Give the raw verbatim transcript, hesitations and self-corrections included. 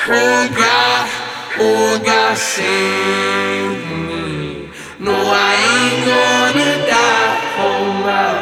Oh God, oh God, save me. No, I ain't gonna die for my